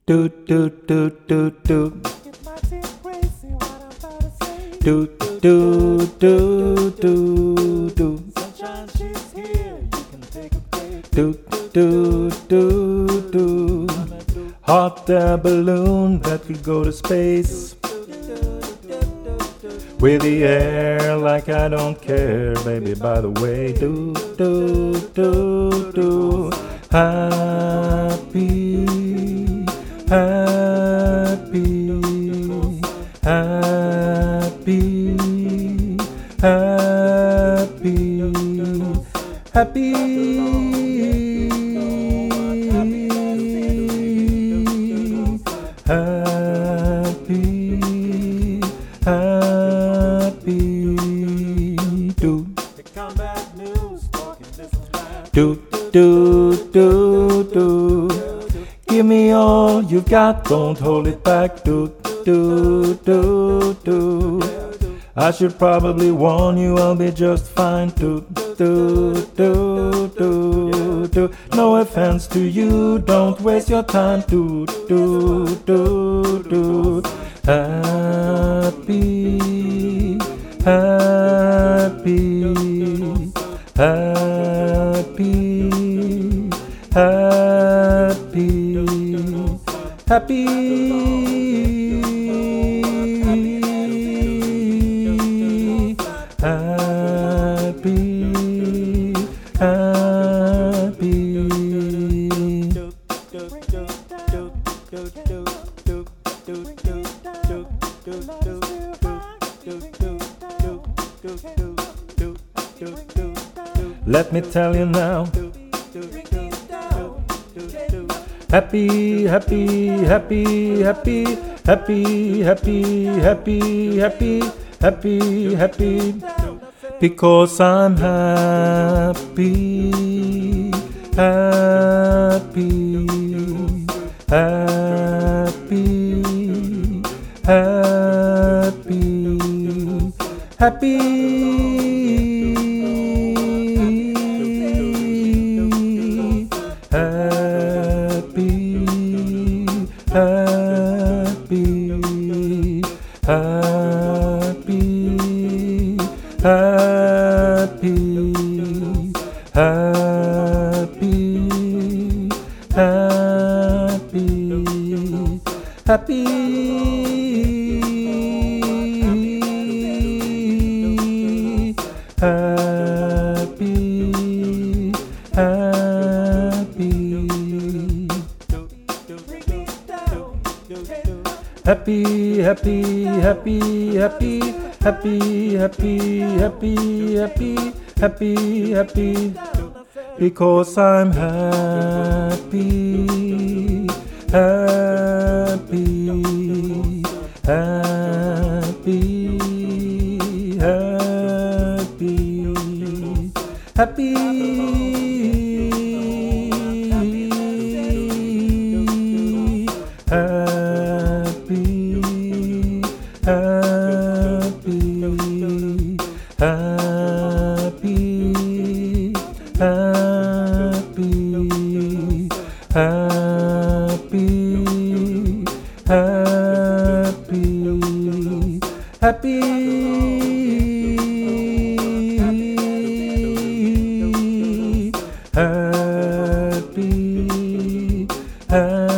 Do do do do do. Do do do do do. Sunshine, she's here. You can take a break. Do do do do. Hot air balloon that could go to space. With the air like I don't care, baby. By the way, do do do do. Happy, happy, happy, happy, happy. Happy, happy, do. The combat news talking this and that. Do, do, do, do. Give me all you've got, don't hold it back. Do, do, do, do. I should probably warn you, I'll be just fine. Do, do, do, do, do. No offense to you, don't waste your time. Do, do, do, do. Happy, happy, happy, happy, happy, happy, Let me tell you now. Happy, happy, happy, happy, happy, happy, happy, happy, happy, happy, because I'm happy, happy, happy, happy, happy. Happy, happy, happy, happy, happy, happy, happy, happy, happy, happy, happy, happy, happy, happy, happy, because I'm happy, happy, happy, happy, happy. Happy, happy, happy, happy.